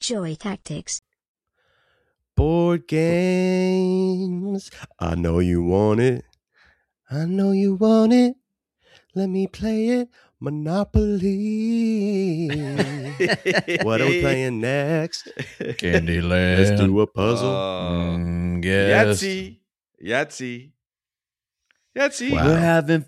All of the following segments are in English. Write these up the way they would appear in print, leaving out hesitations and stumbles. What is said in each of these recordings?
Joy Tactics. Board games. I know you want it. I know you want it. Let me play it. Monopoly. What are we playing next? Candyland. Let's do a puzzle. Yes. Yahtzee. Wow. We're having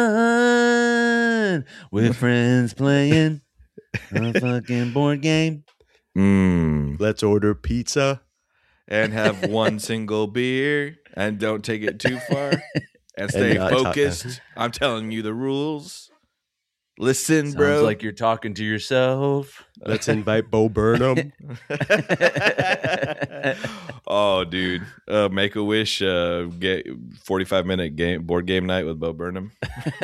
fun with friends playing a fucking board game. Let's order pizza. And have one single beer and don't take it too far and stay not focused. I'm telling you the rules. Listen, Sounds bro. like you're talking to yourself. Let's invite Bo Burnham. Oh, dude. Make-A-Wish, get 45-minute board game night with Bo Burnham.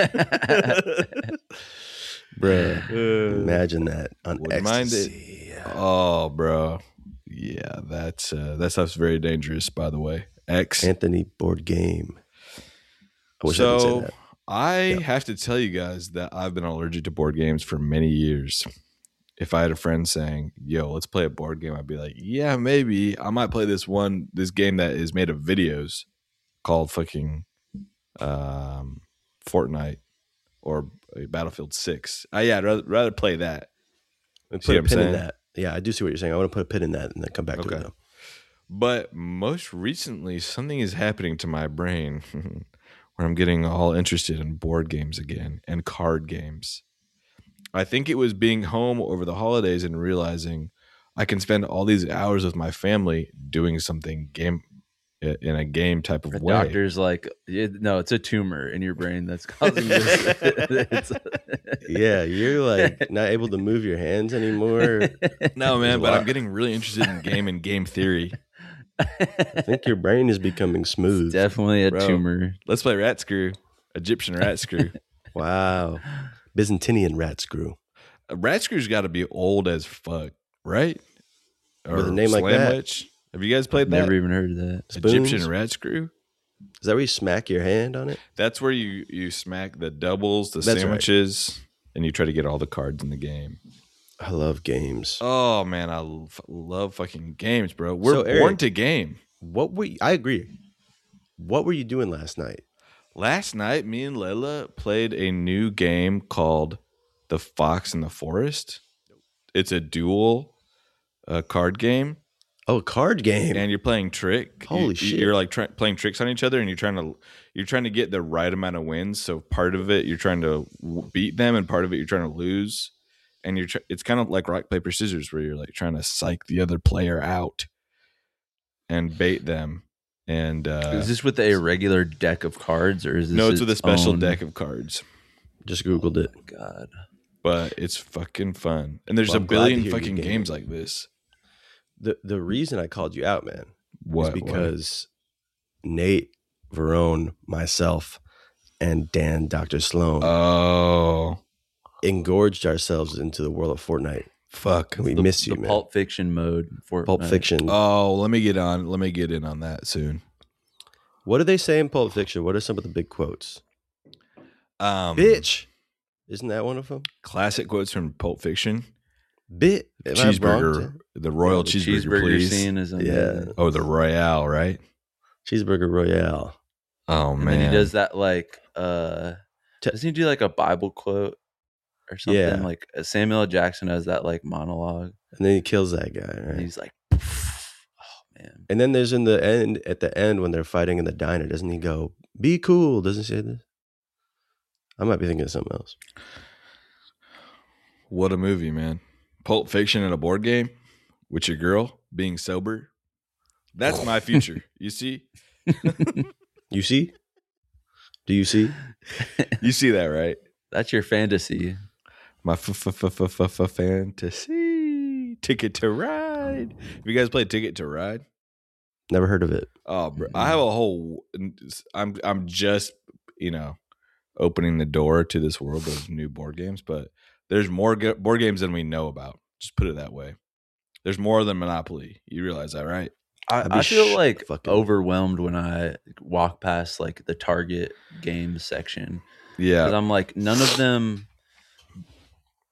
Bruh, imagine that on Wouldn't mind ecstasy. Oh, bro. Yeah, that stuff's very dangerous, by the way. Anthony board game. I wish I didn't say that. I have to tell you guys that I've been allergic to board games for many years. If I had a friend saying, yo, let's play a board game, I'd be like, yeah, maybe. I might play this game that is made of videos called fucking Fortnite or Battlefield 6. Yeah, I'd rather play that. Put a pin in that. Yeah, I do see what you're saying. I want to put a pin in that and then come back to it. Though. But most recently, something is happening to my brain where I'm getting all interested in board games again and card games. I think it was being home over the holidays and realizing I can spend all these hours with my family doing something in a game type of way. Doctor's like, no, it's a tumor in your brain that's causing this. Yeah, you're like not able to move your hands anymore. No, man, but I'm getting really interested in game theory. I think your brain is becoming smooth. It's definitely a tumor. Let's play Rat Screw, Egyptian Rat Screw. Wow. Byzantinian Rat Screw. Rat Screw's got to be old as fuck, right? Or with a name like that. Witch. Have you guys played that? Never even heard of that. Spoons? Egyptian Rat Screw? Is that where you smack your hand on it? That's where you smack the doubles, the sandwiches, and you try to get all the cards in the game. I love games. Oh, man, I love fucking games, bro. We're born to game. I agree. What were you doing last night? Last night, me and Layla played a new game called The Fox and the Forest. It's a dual card game. Oh, a card game. And you're playing trick. Holy shit. You're like playing tricks on each other, and you're trying to get the right amount of wins. So part of it, you're trying to beat them, and part of it, you're trying to lose. And it's kind of like rock, paper, scissors, where you're like trying to psych the other player out and bait them. And is this with a regular deck of cards, or is this? No, it's with a special deck of cards. Just Googled it. Oh, God. But it's fucking fun. And there's a billion fucking games like this. The reason I called you out, man, is because Nate, Verone, myself, and Dan, Dr. Sloan, engorged ourselves into the world of Fortnite. Fuck. We miss you, the man. Pulp Fiction mode. Pulp Fiction. Oh, let me get in on that soon. What do they say in Pulp Fiction? What are some of the big quotes? Bitch. Isn't that one of them? Classic quotes from Pulp Fiction. Cheeseburger. The Royal cheeseburger, please. Scene is amazing. Oh, the Royale, right? Cheeseburger Royale. Oh, and man. then he does that like, doesn't he do like a Bible quote or something? Yeah. Like Samuel L. Jackson has that like monologue. And then he kills that guy, right? And he's like, oh, man. And then there's at the end when they're fighting in the diner, doesn't he go, be cool? Doesn't he say this? I might be thinking of something else. What a movie, man. Pulp Fiction and a board game with your girl being sober. That's my future. You see? You see? Do you see? You see that, right? That's your fantasy. My fantasy. Ticket to Ride. Have you guys played Ticket to Ride? Never heard of it. Oh, bro. I have a whole... I'm just, opening the door to this world of new board games, but there's more board games than we know about. Just put it that way. There's more than Monopoly. You realize that, right? I feel like overwhelmed when I walk past like the Target games section. Yeah. Because I'm like, none of them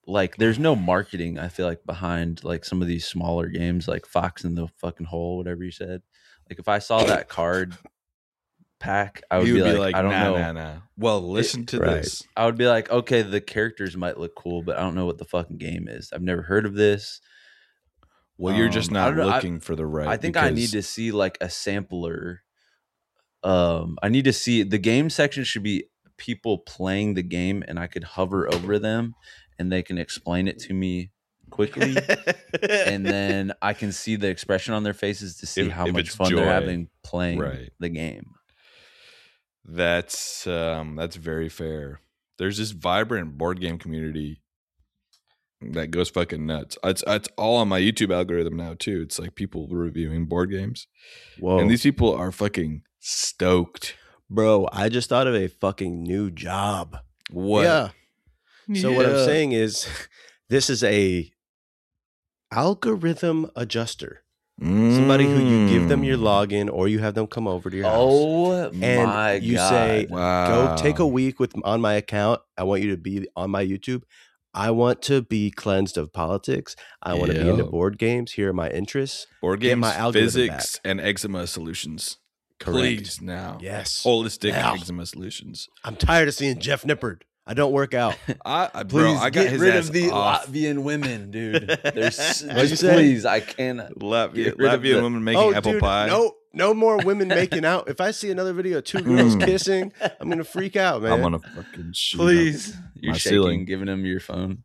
like there's no marketing, I feel like, behind like some of these smaller games like Fox in the fucking Hole, whatever you said. Like if I saw that card pack, I would be like, I don't know. Nah. Well, listen to right. this. I would be like, okay, the characters might look cool, but I don't know what the fucking game is. I've never heard of this. Well, you're just I not don't know. looking for the right. I think I need to see like a sampler. I need to see the game section should be people playing the game, and I could hover over them, and they can explain it to me quickly, and then I can see the expression on their faces to see how much fun they're having playing the game. That's very fair. There's this vibrant board game community that goes fucking nuts. It's all on my YouTube algorithm now too. It's like people reviewing board games. Whoa. And these people are fucking stoked. Bro, I just thought of a fucking new job. What? Yeah. So what I'm saying is this is a algorithm adjuster. Somebody who you give them your login or you have them come over to your house. Oh and my you God. say, Wow. go take a week on my account. I want you to be on my YouTube. I want to be cleansed of politics. I want to be into board games. Here are my interests. Board Get games, my algorithm physics, back. and eczema solutions. Correct. Please now. Yes. Holistic Now. eczema solutions. I'm tired of seeing Jeff Nippard. I don't work out. Bro, I got get his rid ass of the off. Latvian women, dude. There's What'd you say? please, I cannot. Latvian woman making apple dude, pie. No more women making out. If I see another video of two girls kissing, I'm gonna freak out, man. I'm gonna fucking shoot. Please, up you're my shaking, ceiling. giving him your phone.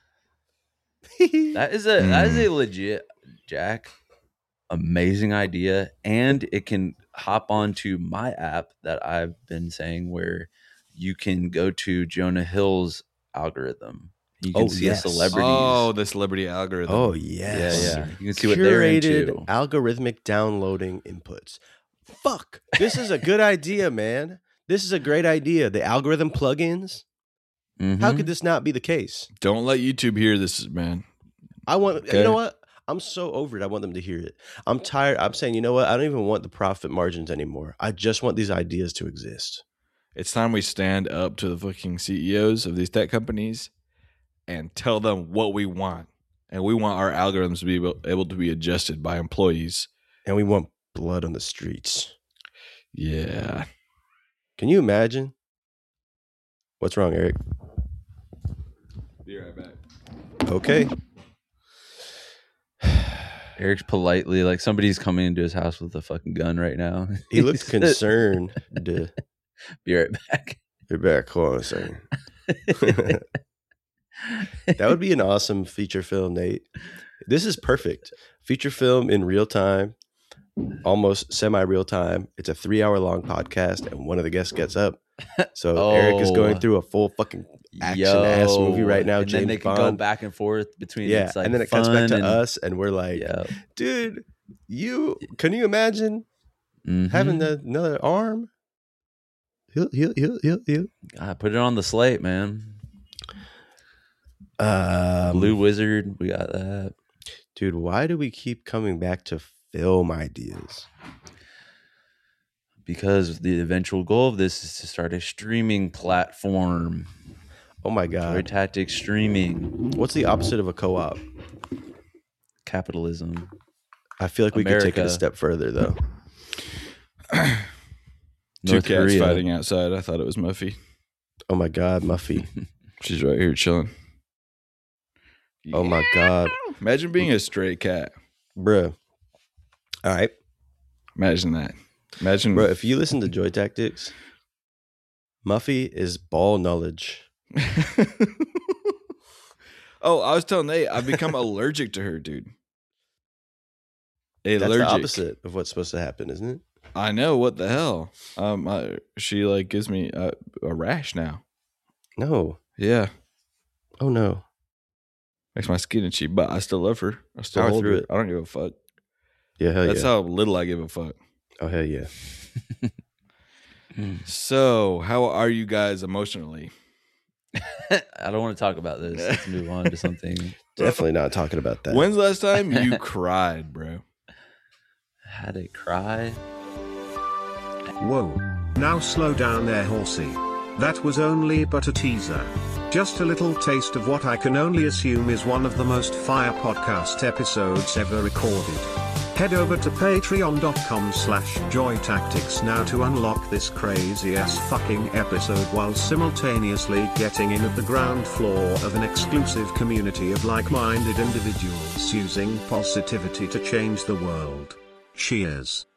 That is a legit, Jack, amazing idea, and it can hop onto my app that I've been saying, where you can go to Jonah Hill's algorithm. You can see the celebrities. Oh, the celebrity algorithm. Oh yes, yeah. You can see what they're curated into. algorithmic downloading inputs. Fuck, this is a good idea, man. This is a great idea. The algorithm plugins. Mhm. How could this not be the case? Don't let YouTube hear this, man. I want. Okay. You know what? I'm so over it. I want them to hear it. I'm tired. I'm saying, you know what? I don't even want the profit margins anymore. I just want these ideas to exist. It's time we stand up to the fucking CEOs of these tech companies and tell them what we want. And we want our algorithms to be able to be adjusted by employees. And we want blood on the streets. Yeah. Can you imagine? What's wrong, Eric? Be right back. Okay. Eric's politely like somebody's coming into his house with a fucking gun right now. He looks concerned. Be right back. You're back. Hold on a second. That would be an awesome feature film, Nate. This is perfect. Feature film in real time, almost semi-real time. It's a 3-hour long podcast, and one of the guests gets up. So Eric is going through a full fucking action-ass movie right now. And James then they can Bond. go back and forth between It's like and then it cuts back to us, and we're like, dude, can you imagine having another arm? He'll. God, put it on the slate, man. Um, Blue Wizard, we got that. Dude, why do we keep coming back to film ideas? Because the eventual goal of this is to start a streaming platform. Oh my Joy God. Tactics streaming. What's the opposite of a co-op? Capitalism. I feel like we could take it a America. step further, though. Two North cats Korea. fighting outside. I thought it was Muffy. Oh my God, Muffy. She's right here chilling. Oh my God. Imagine being a stray cat. Bruh. All right. Imagine that. Imagine. Bro, if you listen to Joy Tactics, Muffy is ball knowledge. Oh, I was telling Nate, I've become allergic to her, dude. That's Allergic. the opposite of what's supposed to happen, isn't it? I know, what the hell. She like gives me a rash now. No. Yeah, Oh, no. makes my skin itchy, but I still love her. I still Power hold through her. it. I don't give a fuck. Yeah, hell That's yeah. how little I give a fuck. Oh, hell yeah. So, how are you guys emotionally? I don't want to talk about this. Let's move on to something. Definitely not talking about that. When's the last time you cried, bro? Had a cry. Whoa. Now slow down there, horsey. That was only but a teaser. Just a little taste of what I can only assume is one of the most fire podcast episodes ever recorded. Head over to patreon.com/joytactics now to unlock this crazy ass fucking episode while simultaneously getting in at the ground floor of an exclusive community of like-minded individuals using positivity to change the world. Cheers.